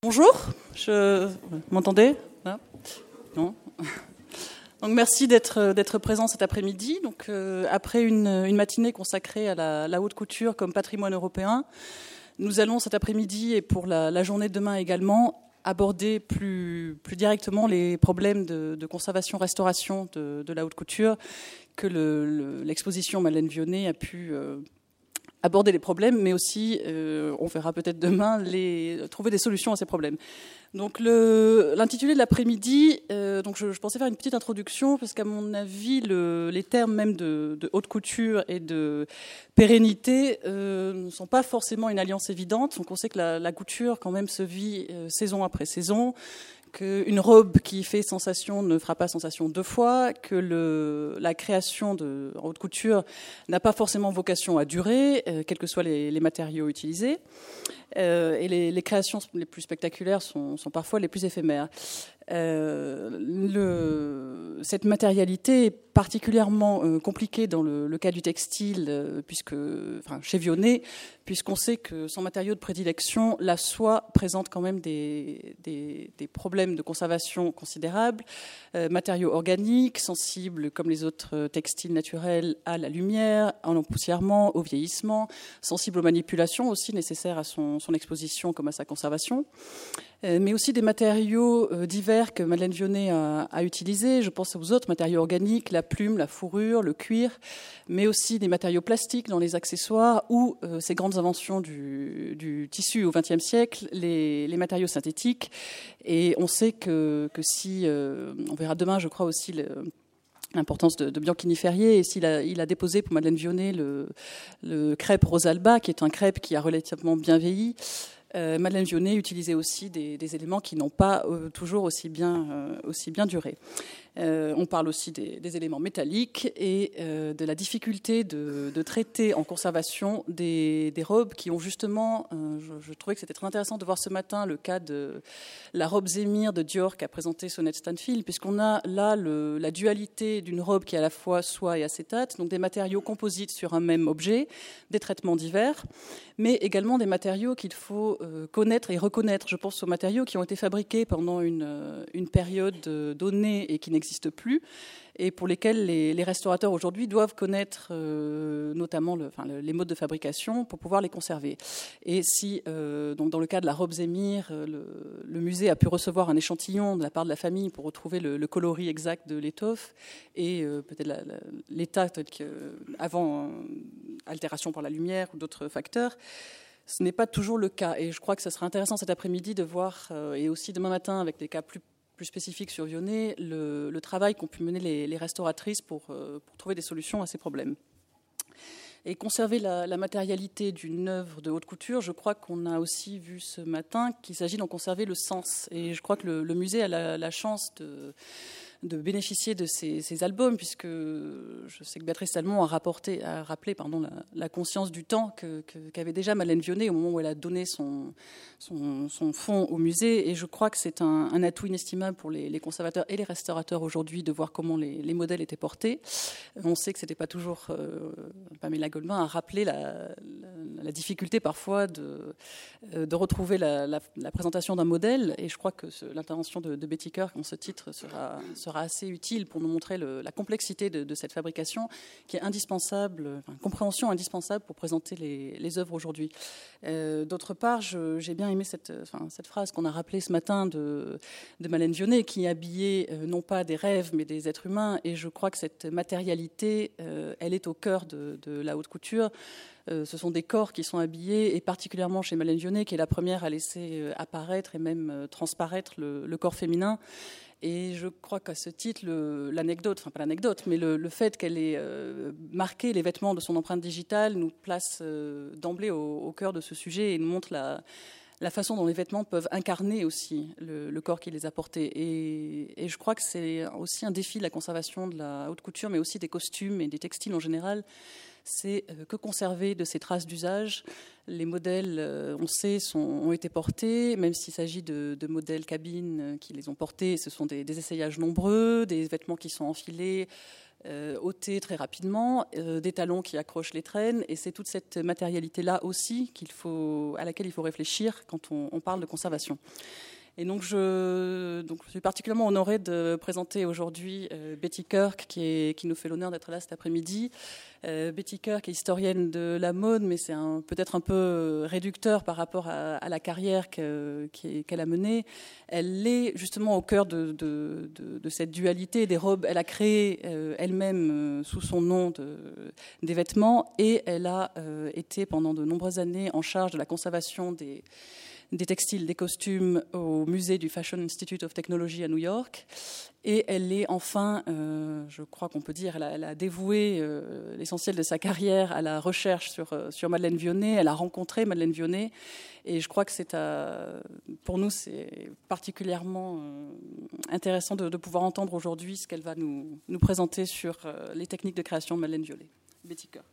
Bonjour, vous m'entendez? Non. Donc merci d'être présent cet après-midi. Donc après une matinée consacrée à la haute couture comme patrimoine européen, nous allons cet après-midi et pour la journée de demain également aborder plus directement les problèmes de conservation-restauration de la haute couture que l'exposition Madeleine Vionnet a pu aborder les problèmes, mais aussi, on verra peut-être demain, trouver des solutions à ces problèmes. Donc l'intitulé de l'après-midi, donc je pensais faire une petite introduction, parce qu'à mon avis, les termes même de haute couture et de pérennité ne sont pas forcément une alliance évidente. Donc on sait que la couture quand même se vit saison après saison, qu'une robe qui fait sensation ne fera pas sensation deux fois, que la création en haute couture n'a pas forcément vocation à durer, quels que soient les matériaux utilisés. Et les créations les plus spectaculaires sont parfois les plus éphémères. Cette matérialité est particulièrement compliquée dans le cas du textile, chez Vionnet, puisqu'on sait que son matériau de prédilection, la soie, présente quand même des problèmes de conservation considérables. Matériaux organiques, sensibles comme les autres textiles naturels à la lumière, à l'empoussièrement, au vieillissement, sensibles aux manipulations aussi nécessaires à son exposition comme à sa conservation. Mais aussi des matériaux divers que Madeleine Vionnet a utilisés. Je pense aux autres matériaux organiques, la plume, la fourrure, le cuir, mais aussi des matériaux plastiques dans les accessoires ou ces grandes inventions du tissu au XXe siècle, les matériaux synthétiques. Et on sait que si, on verra demain, je crois aussi l'importance de Bianchini Ferrier, et il a déposé pour Madeleine Vionnet le crêpe Rosalba, qui est un crêpe qui a relativement bien vieilli. Madeleine Vionnet utilisait aussi des éléments qui n'ont pas toujours aussi bien duré. On parle aussi des éléments métalliques et de la difficulté de traiter en conservation des robes qui ont justement, je trouvais que c'était très intéressant de voir ce matin le cas de la robe Zémire de Dior qu'a présenté Sonette Stanfield, puisqu'on a là la dualité d'une robe qui est à la fois soie et acétate, donc des matériaux composites sur un même objet, des traitements divers, mais également des matériaux qu'il faut connaître et reconnaître. Je pense aux matériaux qui ont été fabriqués pendant une période donnée et qui n'existent plus, et pour lesquels les restaurateurs aujourd'hui doivent connaître notamment les modes de fabrication pour pouvoir les conserver. Et si, donc dans le cas de la robe Zémire, le musée a pu recevoir un échantillon de la part de la famille pour retrouver le coloris exact de l'étoffe et peut-être l'état tel qu'avant altération par la lumière ou d'autres facteurs, ce n'est pas toujours le cas. Et je crois que ce sera intéressant cet après-midi de voir, et aussi demain matin avec des cas plus spécifique sur Vionnet, le travail qu'ont pu mener les restauratrices pour trouver des solutions à ces problèmes. Et conserver la matérialité d'une œuvre de haute couture, je crois qu'on a aussi vu ce matin qu'il s'agit d'en conserver le sens. Et je crois que le musée a la chance de bénéficier de ces albums, puisque je sais que Béatrice Salmon a rappelé la conscience du temps qu'avait déjà Madeleine Vionnet au moment où elle a donné son fonds au musée. Et je crois que c'est un atout inestimable pour les conservateurs et les restaurateurs aujourd'hui de voir comment les modèles étaient portés. On sait que c'était pas toujours... Pamela Goldman a rappelé la difficulté parfois de retrouver la présentation d'un modèle, et je crois que l'intervention de Betty Kirk en ce titre sera assez utile pour nous montrer la complexité de cette fabrication qui est indispensable, une compréhension indispensable pour présenter les œuvres aujourd'hui. D'autre part, j'ai bien aimé cette phrase qu'on a rappelée ce matin de Madeleine Vionnet, qui habillait non pas des rêves mais des êtres humains, et je crois que cette matérialité, elle est au cœur de la haute couture. Ce sont des corps qui sont habillés, et particulièrement chez Madeleine Vionnet, qui est la première à laisser apparaître et même transparaître le corps féminin. Et je crois qu'à ce titre, le fait qu'elle ait marqué les vêtements de son empreinte digitale nous place d'emblée au cœur de ce sujet et nous montre la façon dont les vêtements peuvent incarner aussi le corps qui les a portés. Et je crois que c'est aussi un défi de la conservation de la haute couture, mais aussi des costumes et des textiles en général. C'est que conserver de ces traces d'usage. Les modèles, on sait, ont été portés, même s'il s'agit de modèles cabines qui les ont portés. Ce sont des essayages nombreux, des vêtements qui sont enfilés, ôtés très rapidement, des talons qui accrochent les traînes, et c'est toute cette matérialité-là aussi à laquelle il faut réfléchir quand on parle de conservation. Et donc je suis particulièrement honorée de présenter aujourd'hui Betty Kirk, qui nous fait l'honneur d'être là cet après-midi. Betty Kirk est historienne de la mode, mais c'est peut-être un peu réducteur par rapport à la carrière qu'elle a menée. Elle est justement au cœur de cette dualité des robes. Elle a créé elle-même sous son nom des vêtements, et elle a été pendant de nombreuses années en charge de la conservation des textiles, des costumes au musée du Fashion Institute of Technology à New York. Et elle est enfin, je crois qu'on peut dire, elle a dévoué l'essentiel de sa carrière à la recherche sur Madeleine Vionnet. Elle a rencontré Madeleine Vionnet. Et je crois que pour nous, c'est particulièrement intéressant de pouvoir entendre aujourd'hui ce qu'elle va nous présenter sur les techniques de création de Madeleine Vionnet. Betty Kirk.